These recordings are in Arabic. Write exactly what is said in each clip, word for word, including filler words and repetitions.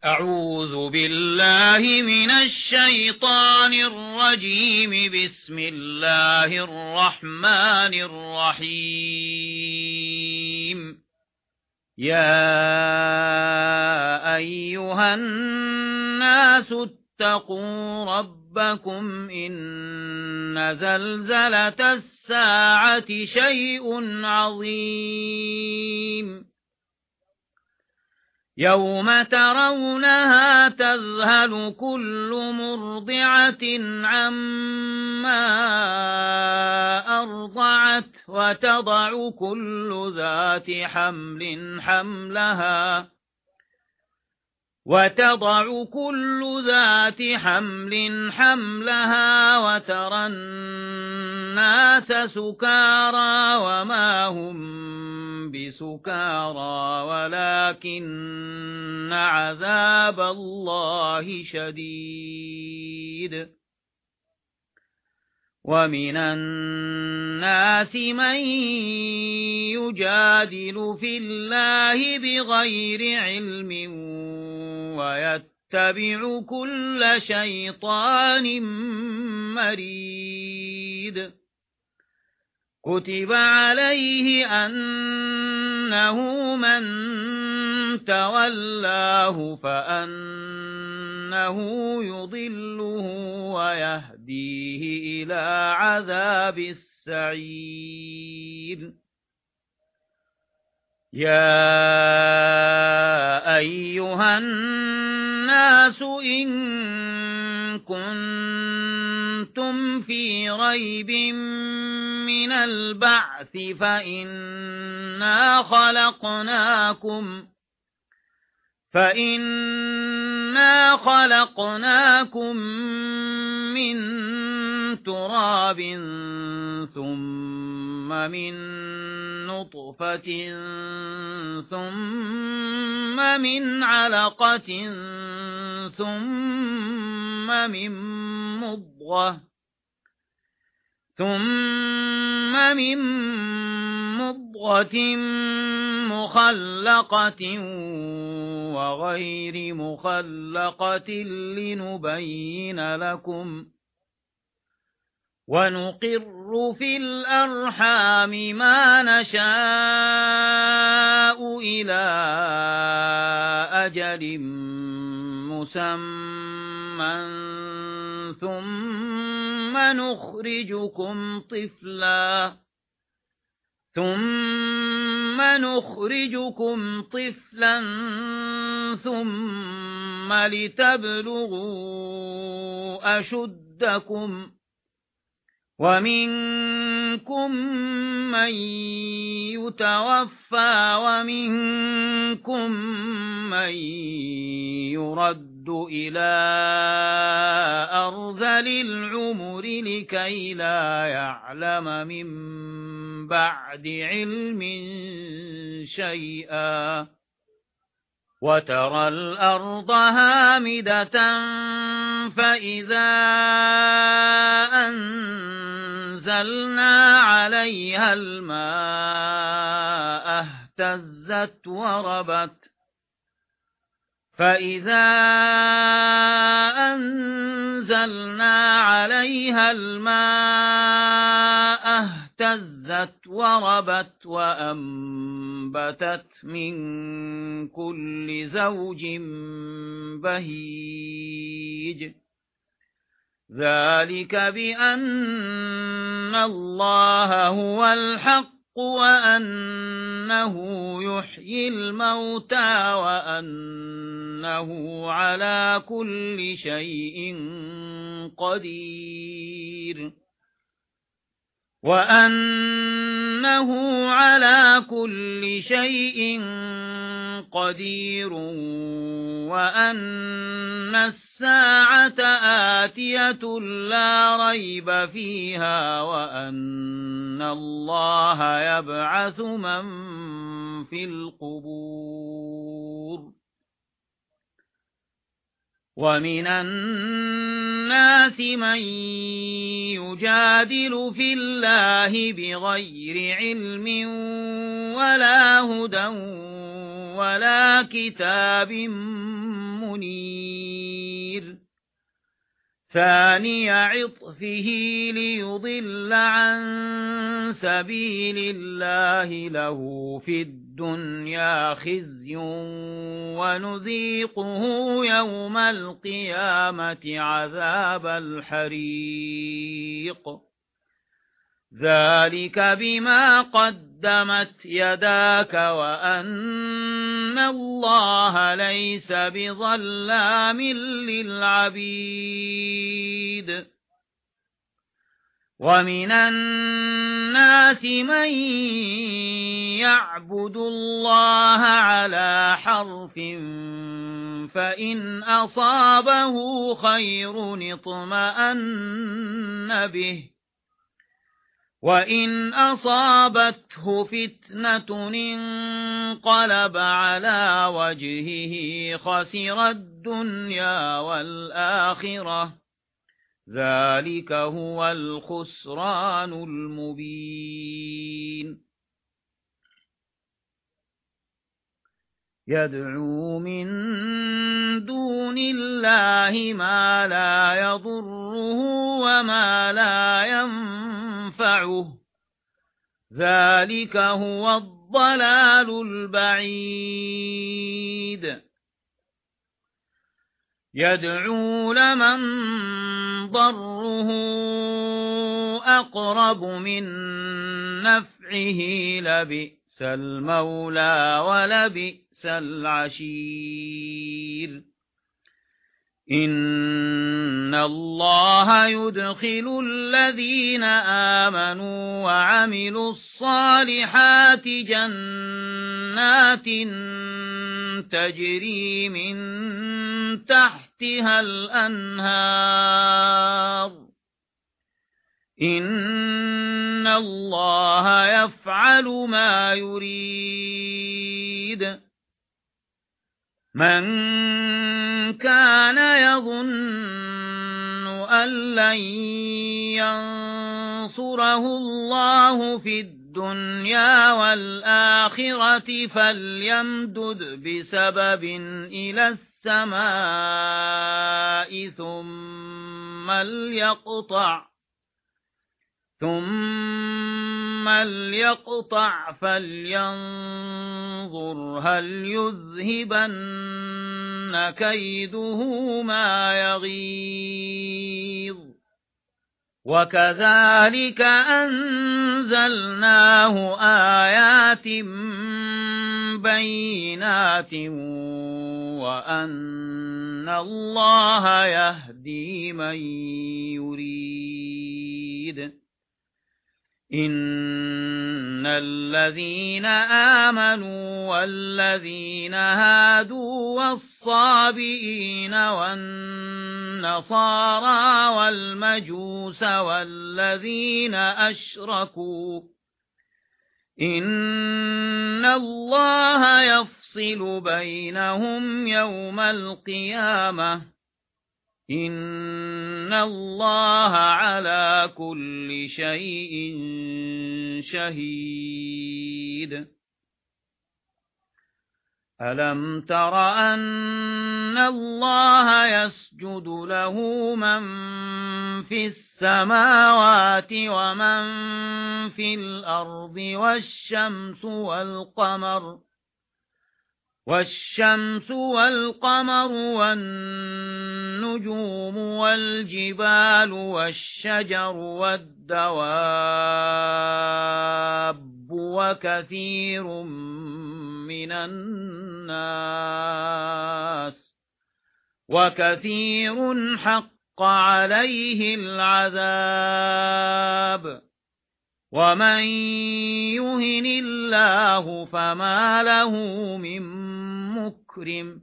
أعوذ بالله من الشيطان الرجيم. بسم الله الرحمن الرحيم. يا أيها الناس اتقوا ربكم إن زلزلة الساعة شيء عظيم يوم ترونها تذهل كل مرضعة عما أرضعت وتضع كل ذات حمل حملها وتضع كل ذات حمل حملها وترى الناس سكارى وما هم بسكارى ولكن عذاب الله شديد. ومن الناس من يجادل في الله بغير علم ويتبع كل شيطان مريد. كتب عليه أنه من تولاه فأنه يضله ويهديه إلى عذاب السعير. يا أيها الناس إن كنتم في ريب من البعث فإنا خلقناكم فإنا خلقناكم من تراب ثم من نطفة ثم من علقة ثم من مضغة ثم من مضغة مخلقة وغير مخلقة لنبين لكم ونقر في الأرحام ما نشاء إلى أجل مسمى ثم نخرجكم طفلا ثم نخرجكم طفلا ثم لتبلغوا أشدكم ومنكم من يتوفى ومنكم من يرد إلى أرذل العمر لكي لا يعلم من بعد علم شيئا. وترى الأرض هامدة فإذا أنزلنا عليها الماء اهتزت وربت فإذا أنزلنا عليها الماء اهتزت وربت وأنبتت من كل زوج بهيج. ذلك بأن الله هو الحق وأنه يحيي الموتى وأنه على كل شيء قدير وأنه على كل شيء قدير وأن الساعة آتية لا ريب فيها وأن الله يبعث من في القبور. ومن الناس من يجادل في الله بغير علم ولا هدى ولا كتاب منير ثاني عطفه ليضل عن سبيل الله له في الدنيا خزي ونذيقه يوم القيامة عذاب الحريق ذلك بما قدمت يداك وأن الله ليس بظلام للعبيد ومن الناس من يعبد الله على حرف فإن أصابه خير اطمأن به وإن أصابته فتنة انقلب على وجهه خسر الدنيا والآخرة ذلك هو الخسران المبين يدعو من دون الله ما لا يضره وما لا ينفعه ذلك هو الضلال البعيد يدعو لمن ضره أقرب من نفعه لبئس المولى ولبئس العشير إن الله يدخل الذين آمنوا وعملوا الصالحات جنات تجري من تحتها الأنهار إن الله يفعل ما يريد من كان يظن أن لن ينصره الله في الدنيا والآخرة فليمدد بسبب إلى السماء ثم ليقطع ثم ليقطع فلينظر هل يذهبن كيده ما يغيظ وكذلك أنزلناه آيات بينات وأن الله يهدي من يريد إن الذين آمنوا والذين هادوا والصابئين والنصارى والمجوس والذين أشركوا إن الله يفصل بينهم يوم القيامة إن الله على كل شيء شهيد ألم تر أن الله يسجد له من في السماوات ومن في الأرض والشمس والقمر والشمس والقمر والنجوم والجبال والشجر والدواب وكثير من الناس وكثير حق عليه العذاب ومن يهن الله فما له من مكرم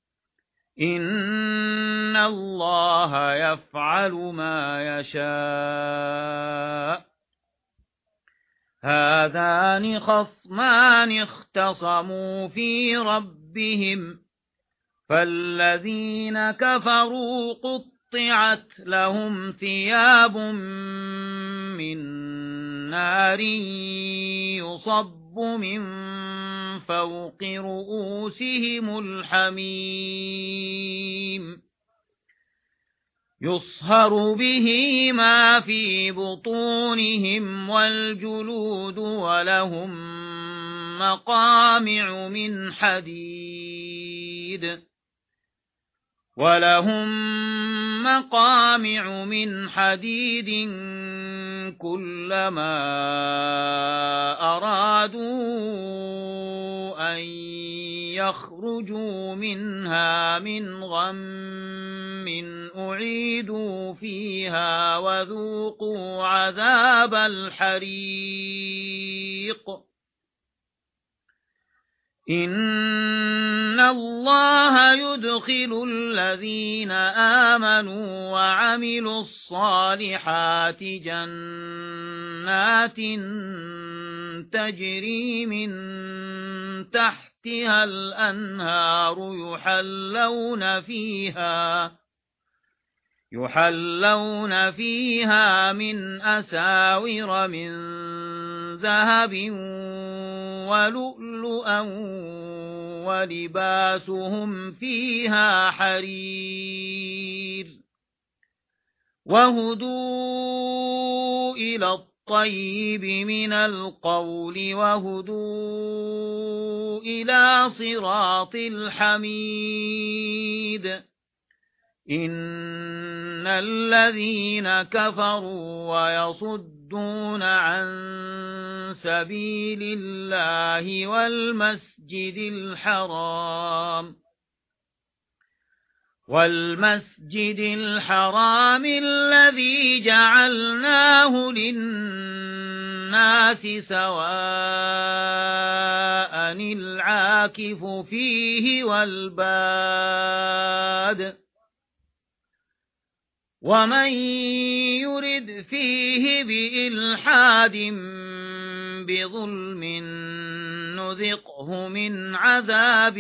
إن الله يفعل ما يشاء هذان خصمان اختصموا في ربهم فالذين كفروا قطعت لهم ثياب من نار يصب يصب من فوق رؤوسهم الحميم يصهر به ما في بطونهم والجلود ولهم مقامع من حديد ولهم مقامع من حديد كلما أرادوا أن يخرجوا منها من غم أعيدوا فيها وذوقوا عذاب الحريق إن الله يدخل الذين آمنوا وعملوا الصالحات جنات تجري من تحتها الأنهار يحلون فيها يحلون فيها من أساور من ذهب ولؤلؤا ولباسهم فيها حرير وهدوا إلى الطيب من القول وهدوا إلى صراط الحميد إن الذين كفروا ويصدون عن سبيل الله والمسجد الحرام والمسجد الحرام الذي جعلناه للناس سواء العاكف فيه والباد ومن يرد فيه بإلحاد بظلم نذقه من عذاب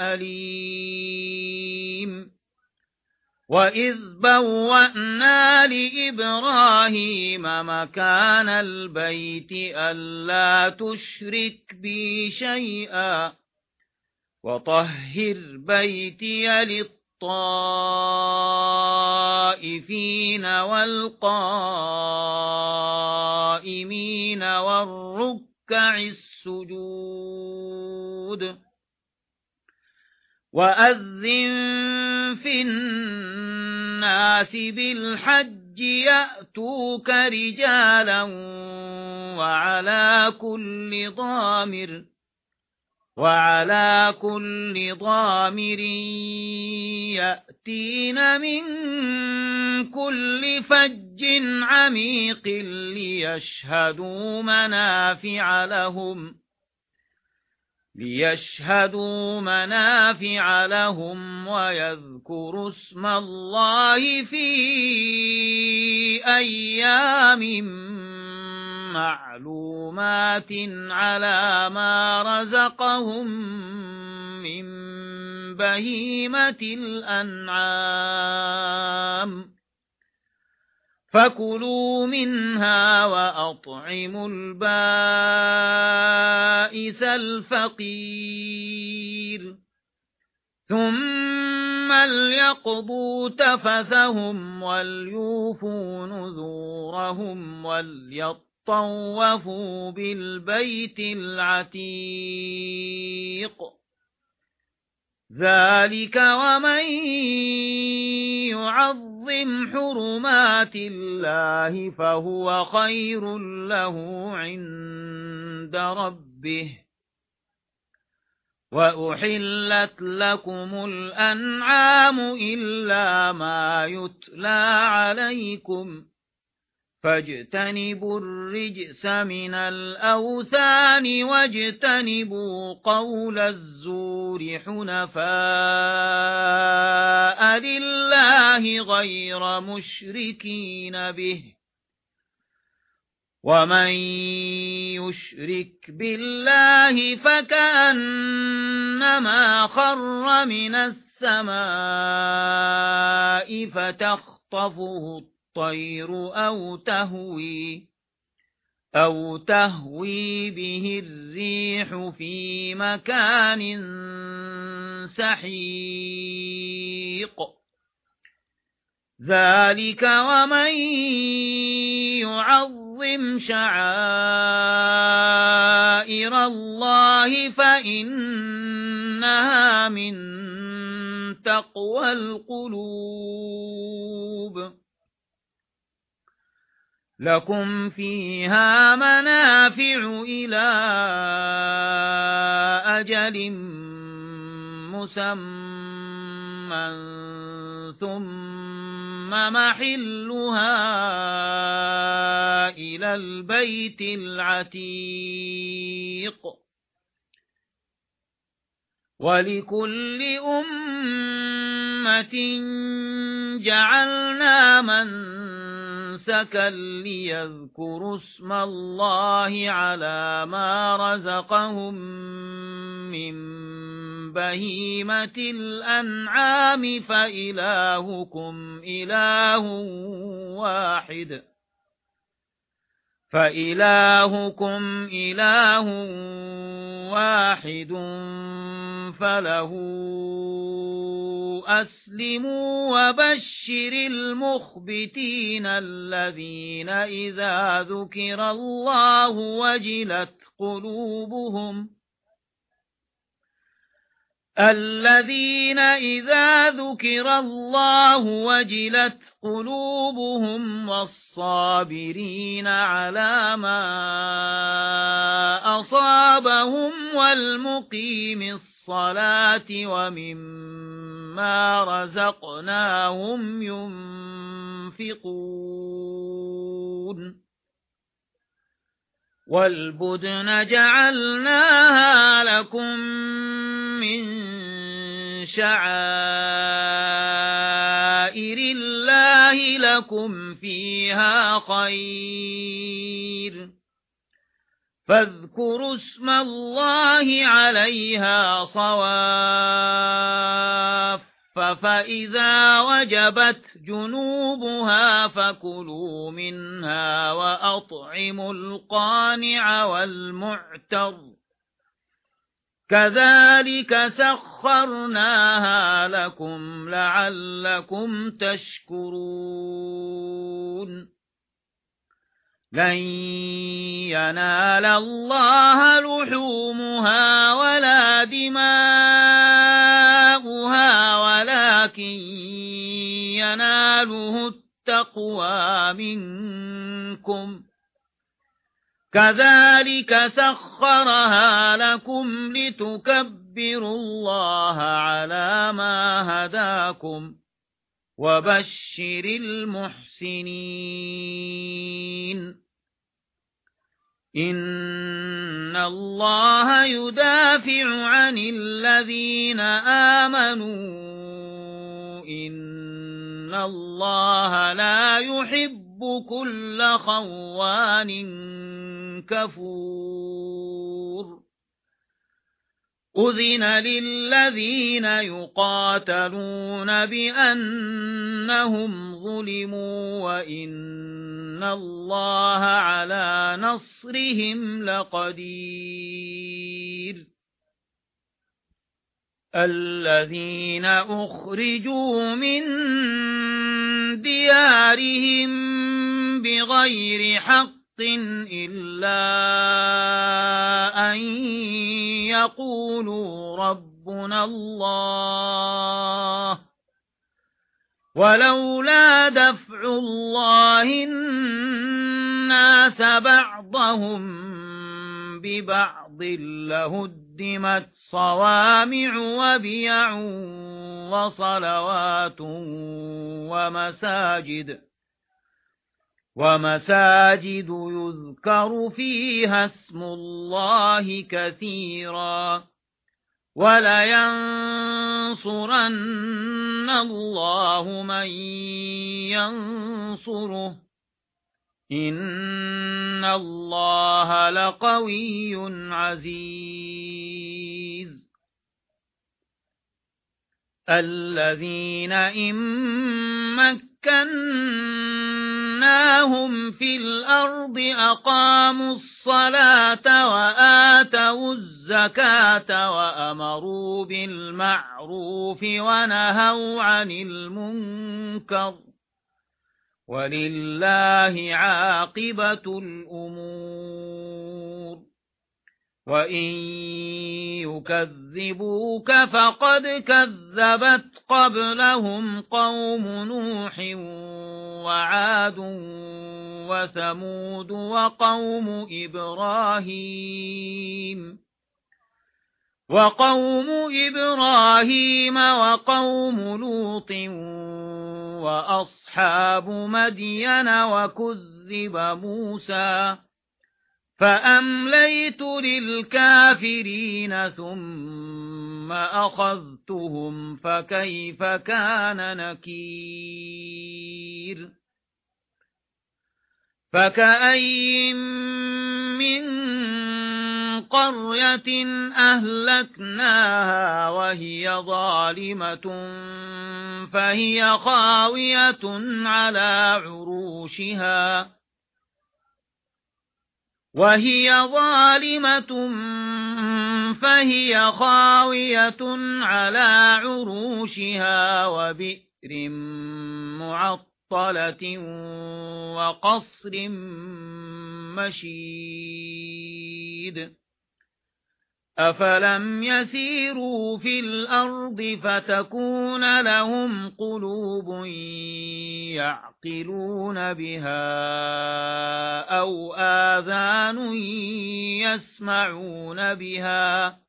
أليم وإذ بوأنا لإبراهيم مكان البيت ألا تشرك بي شيئا وطهر بيتي للطائفين والقائمين والركع السجود وأذن في الناس بالحج يأتوك رجالا وعلى كل ضامر وعلى كل ضامر يأتين من كل فج عميق ليشهدوا منافع لهم ليشهدوا منافع لهم ويذكروا اسم الله في أيام معلومات على ما رزقهم من بهيمة الأنعام فكلوا منها وأطعموا البائس الفقير ثم ليقضوا تفثهم وليوفوا نذورهم وليطوفوا بالبيت العتيق ذلك ومن يعظم حرمات الله فهو خير له عند ربه وأحلت لكم الأنعام إلا ما يتلى عليكم فاجتنبوا الرجس من الأوثان واجتنبوا قول الزور حنفاء لله غير مشركين به ومن يشرك بالله فكأنما خر من السماء فتخطفه الطير أو تهوي أو تهوي به الريح في مكان سحيق ذلك ومن يعظم شعائر الله فإنها من تقوى القلوب لكم فيها منافع إلى أجل مسمى ثم محلها إلى البيت العتيق ولكل أمة جعلنا منسكا ليذكروا اسم الله على ما رزقهم من بهيمة الأنعام فإلهكم إله واحد فإلهكم إله واحد فله أسلموا وبشر المخبتين الذين إذا ذكر الله وجلت قلوبهم الذين إذا ذكر الله وجلت قلوبهم والصابرين على ما أصابهم والمقيم الصلاة ومما رزقناهم ينفقون والبدن جعلناها لكم من شعائر الله لكم فيها خير فاذكروا اسم الله عليها صواف فإذا وجبت جنوبها فكلوا منها وأطعموا القانع والمعتر كذلك سخرناها لكم لعلكم تشكرون لن ينال الله لحومها ولا دماؤها ولكن يناله التقوى منكم كذلك سخرها لكم لتكبروا الله على ما هداكم وبشر المحسنين إن الله يدافع عن الذين آمنوا إن الله لا يحب كل خوان كفور أذن للذين يقاتلون بأنهم ظلموا وإن الله على نصرهم لقدير الذين أخرجوا من ديارهم بغير حق إلا أن يقولوا ربنا الله ولولا دفع الله الناس بعضهم ببعض لهدمت صوامع وبيع وصلوات ومساجد ومساجد يذكر فيها اسم الله كثيرا ولينصرن الله من ينصره إن الله لقوي عزيز الذين إن مكنا مكناهم في الأرض أقاموا الصلاة وآتوا الزكاة وأمروا بالمعروف ونهوا عن المنكر ولله عاقبة الأمور وإن يكذبوك فقد كذبت قبلهم قوم نوح وعاد وثمود وقوم إبراهيم وقوم إبراهيم وقوم لوط وأصحاب مدين وكذب موسى فأمليت للكافرين ثم أخذتهم فكيف كان نكير فكأي من قرية أهلكناها وهي ظالمة فهي خاوية على عروشها وهي ظالمة فهي خاوية على عروشها وبئر معطلة وقصر مشيد أفلم يسيروا في الأرض فتكون لهم قلوب يعقلون بها أو آذان يسمعون بها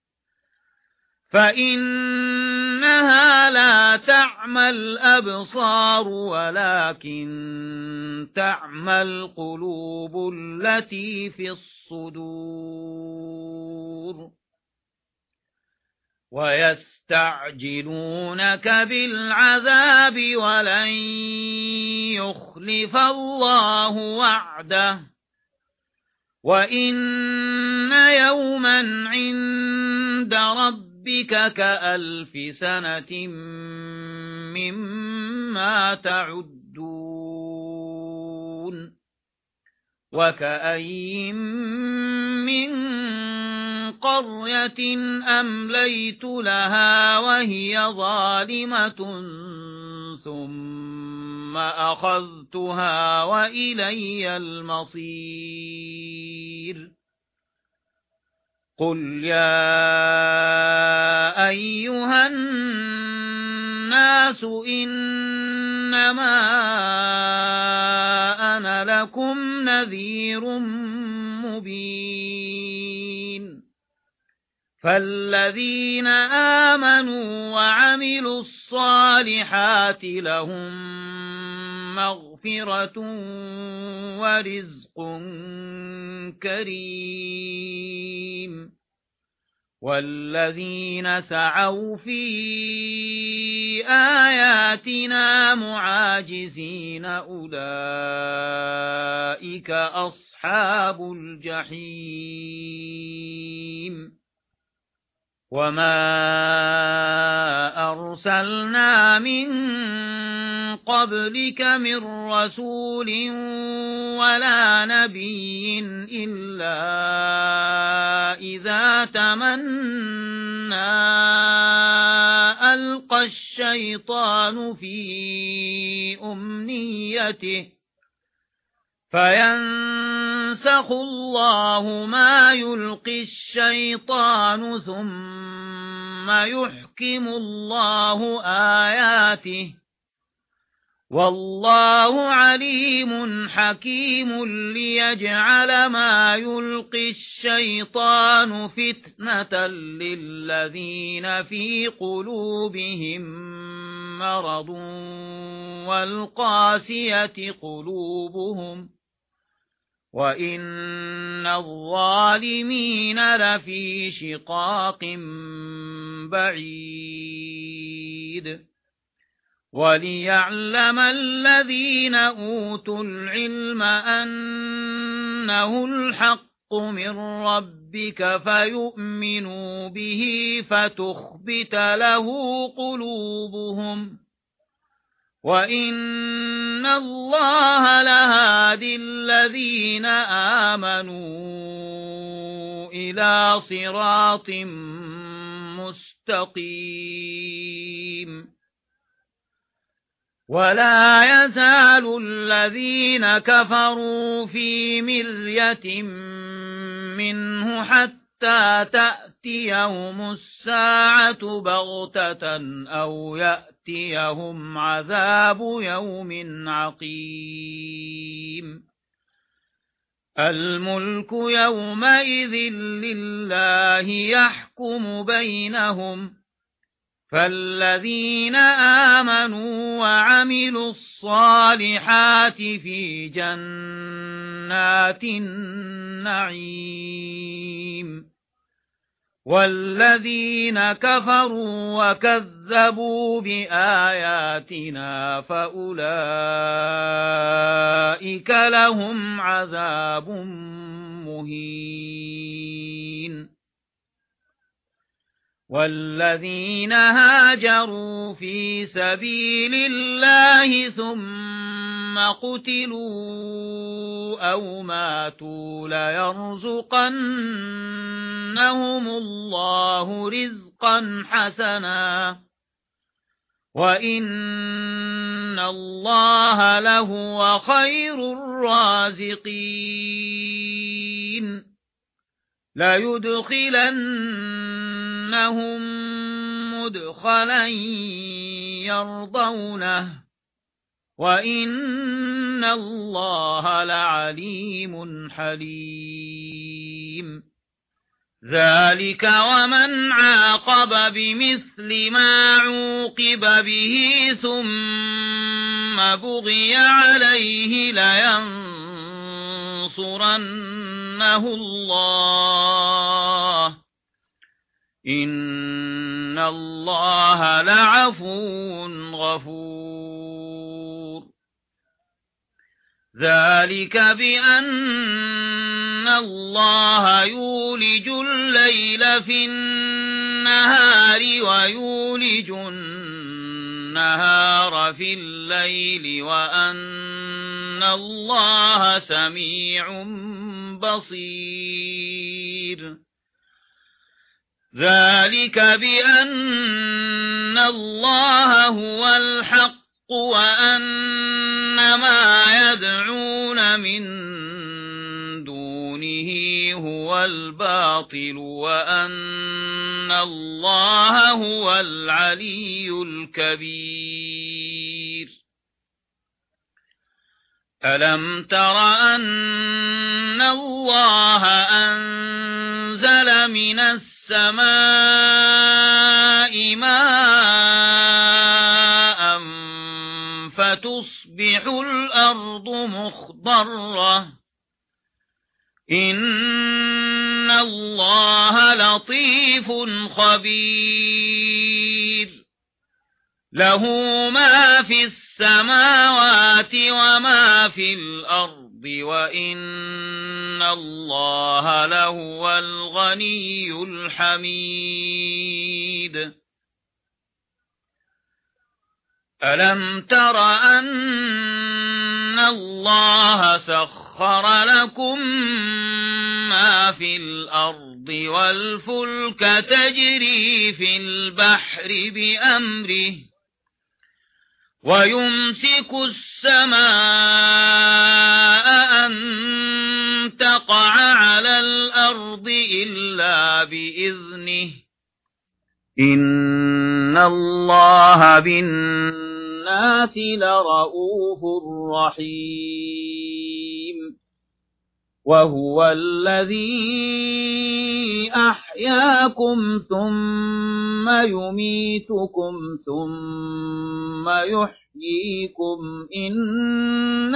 فإنها لا تعمى الأبصار ولكن تعمى القلوب التي في الصدور ويستعجلونك بالعذاب ولن يخلف الله وعده وإن يوما عند ربك كألف سنة مما تعدون وكأي من قرية أمليت لها وهي ظالمة ثم أخذتها وإلي المصير قل يا أيها الناس إنما أنا لكم نذير مبين فالذين آمنوا وعملوا الصالحات لهم مغفرة ورزق كريم والذين سعوا في آياتنا معاجزين أولئك أصحاب الجحيم وما أرسلنا من قبلك من رسول ولا نبي إلا إذا تمنى ألقى الشيطان في أمنيته فينسخ الله ما يلقي الشيطان ثم يحكم الله آياته والله عليم حكيم ليجعل ما يلقي الشيطان فتنة للذين في قلوبهم مرض والقاسية قلوبهم وإن الظالمين لفي شقاق بعيد وليعلم الذين أوتوا العلم أنه الحق من ربك فيؤمنوا به فتخبت له قلوبهم وَإِنَّ اللَّهَ لَهَادِي الَّذِينَ آمَنُوا إِلَى صِرَاطٍ مُسْتَقِيمٍ وَلَا يَزَالُ الَّذِينَ كَفَرُوا فِي مِرْيَةٍ مِنْهُ حَتَّى تَأْتِيَهُمُ السَّاعَةُ بَغْتَةً أَوْ يَأْتِيَهُمْ عَذَابُ يَوْمٍ عَقِيمٍ الْمُلْكُ يَوْمَئِذٍ لِلَّهِ يَحْكُمُ بَيْنَهُمْ فَالَّذِينَ آمَنُوا وَعَمِلُوا الصَّالِحَاتِ في جَنَّاتِ النَّعِيمِ وَالَّذِينَ كَفَرُوا وَكَذَّبُوا بِآيَاتِنَا فَأُولَئِكَ لَهُمْ عَذَابٌ مُهِينٌ وَالَّذِينَ هَاجَرُوا فِي سَبِيلِ اللَّهِ ثُمَّ قُتِلُوا أَوْ مَاتُوا لَيَرْزُقَنَّهُمُ اللَّهُ رِزْقًا حَسَنًا وَإِنَّ اللَّهَ لَهُوَ خَيْرُ الرَّازِقِينَ لَيُدْخِلَنَّهُم مُّدْخَلًا يَرْضَوْنَهُ وَإِنَّ اللَّهَ لَعَلِيمٌ حَلِيمٌ ذَلِكَ وَمَنْ عَاقَبَ بِمِثْلِ مَا عُوقِبَ بِهِ ثُمَّ بُغِيَ عَلَيْهِ لَيَنصُرَنَّهُ اللَّهُ إِنَّ اللَّهَ لَعَفُوٌّ غَفُورٌ ذَلِكَ بِأَنَّ اللَّهَ يُولِجُ اللَّيْلَ فِي النَّهَارِ وَيُولِجُ النَّهَارَ فِي اللَّيْلِ وَأَنَّ اللَّهَ سَمِيعٌ بَصِيرٌ ذَلِكَ بِأَنَّ اللَّهَ هُوَ الْحَقُّ وَأَنَّ مَا يَدْعُونَ مِن دُونِهِ هُوَ الْبَاطِلُ وَأَنَّ اللَّهَ هُوَ الْعَلِيُّ الْكَبِيرُ أَلَمْ تَرَ أَنَّ اللَّهَ أَنزَلَ مِنَ السَّمَاءِ مَاءً فَتُصْبِحُ الْأَرْضُ مُخْضَرَّةً إِنَّ اللَّهَ لَطِيفٌ خَبِيرٌ لَهُ مَا فِي السَّمَاوَاتِ وَمَا فِي الْأَرْضِ وَإِنَّ اللَّهَ لَهُوَ الْغَنِيُّ الْحَمِيدُ أَلَمْ تَرَ أَنَّ اللَّهَ سَخَّرَ لَكُم مَّا فِي الْأَرْضِ وَالْفُلْكَ تَجْرِي فِي الْبَحْرِ بِأَمْرِهِ وَيُمْسِكُ السَّمَاءَ أَن تَقَعَ عَلَى الْأَرْضِ إِلَّا بِإِذْنِهِ إِنَّ اللَّهَ بِالنَّاسِ لَرَءُوفٌ رَحِيمٌ وَهُوَ الَّذِي أَحْيَاكُمْ ثُمَّ يُمِيتُكُمْ ثُمَّ يُحْيِيكُمْ إِنَّ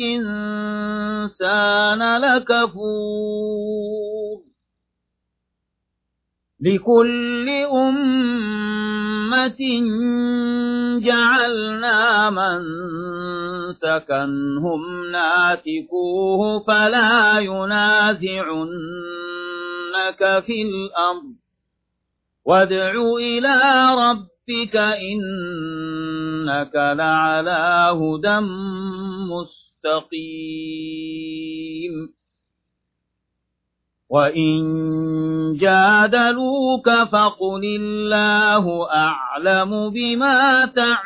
الْإِنسَانَ لَكَفُورٌ لِكُلِّ أُمَّةٍ جَعَلْنَا مَنسَكًا هُمْ نَاسِكُوهُ فَلَا يُنَازِعُنَّكَ فِي الْأَمْرِ وَادْعُ إِلَى رَبِّكَ ربك إنك لعلى هدى مستقيم وإن جادلوك فقل الله أعلم بما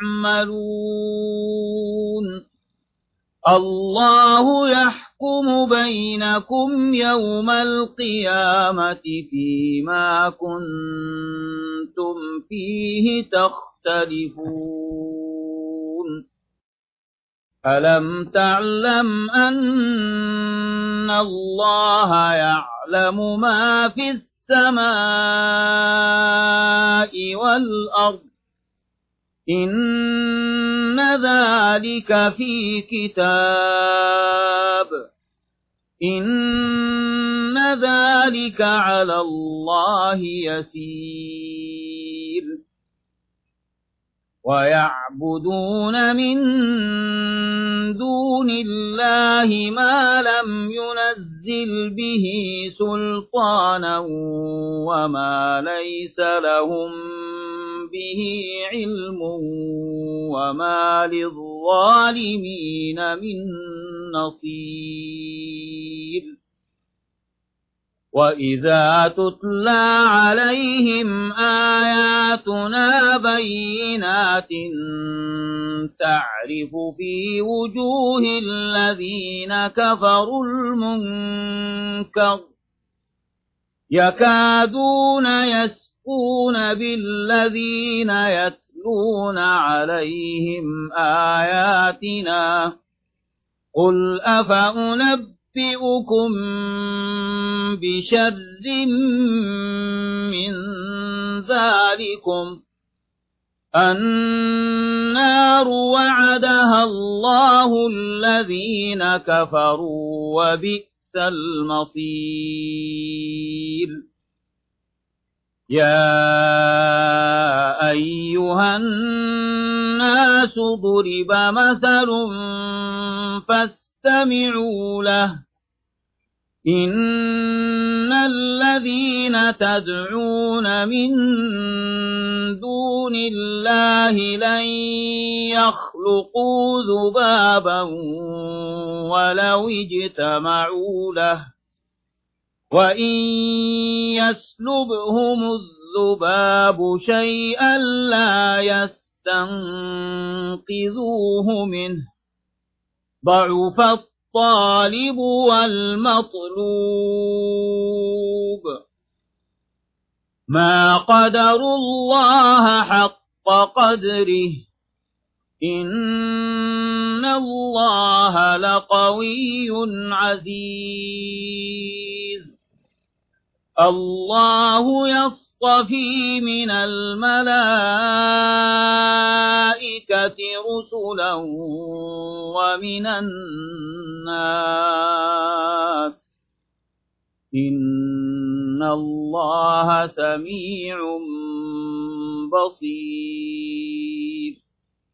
تعملون الله يحكم بينكم يوم القيامة فيما كنتم فيه تختلفون ألم تعلم أن الله يعلم ما في السماء والأرض إن ذلك في كتاب إن ذلك على الله يسير ويعبدون من دون الله ما لم ينزل به سلطانا وما ليس لهم به علم وما للظالمين من نصير وإذا تتلى عليهم آياتنا بينات تعرف في وجوه الذين كفروا المنكر يكادون يسقون بالذين يتلون عليهم آياتنا قل أفأنبئ أنبئكم بشر من ذلكم النار وعدها الله الذين كفروا وبئس المصير يا أيها الناس ضرب مثل فاستمعوا له إن الذين تدعون من دون الله لن يخلقوا ذبابا ولو اجتمعوا له وإن يسلبهم الذباب شيئا لا يستنقذوه منه ضعف الطالب والمطلوب ما قدروا الله حق قدره إن الله لقوي عزيز الله يصطفي من الملائكة رسلا ومن الناس إن الله سميع بصير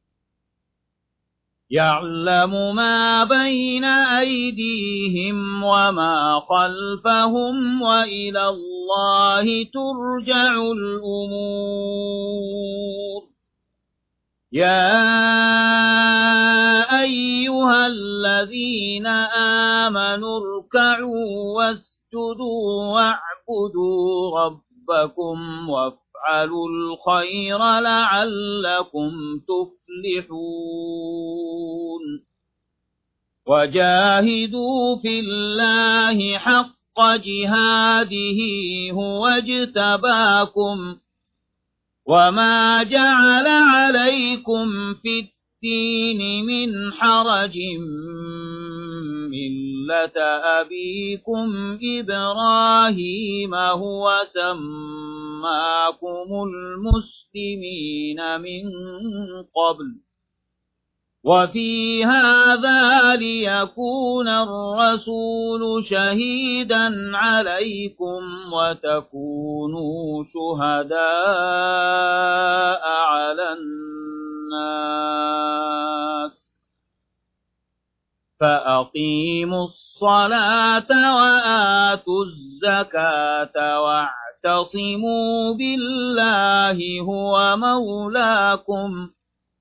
يعلم ما بين أيديهم وما خلفهم وإلى الله ترجع الأمور يا أيها الذين آمنوا اركعوا واسجدوا واعبدوا ربكم وافعلوا الخير لعلكم تفلحون وجاهدوا في الله حق جهاده هو اجتباكم وما جعل عليكم في الدين من حرج ملة أبيكم إبراهيم هو سماكم المسلمين من قبل وفي هذا ليكون الرسول شهيدا عليكم وتكونوا شهداء على الناس فأقيموا الصلاة وآتوا الزكاة واعتصموا واعتصموا بالله هو مولاكم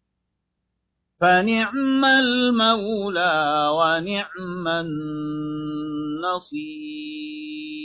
فنعم المولى ونعم النصير.